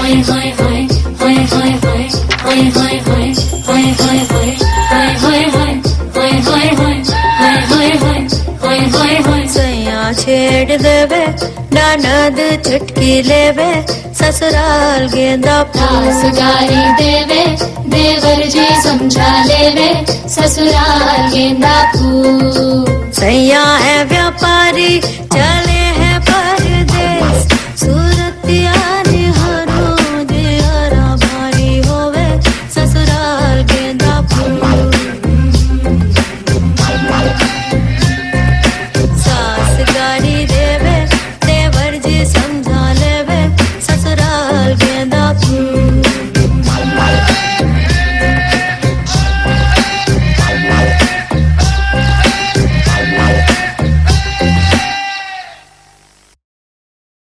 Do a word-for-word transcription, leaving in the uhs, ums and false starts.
सैया छेड़ देवे ननद चुटकी लेवे ससुराल गेंदा सास गारी देवे देवर जी समझा लेवे ससुराल गेंदा फूल। सैया है व्यापारी चले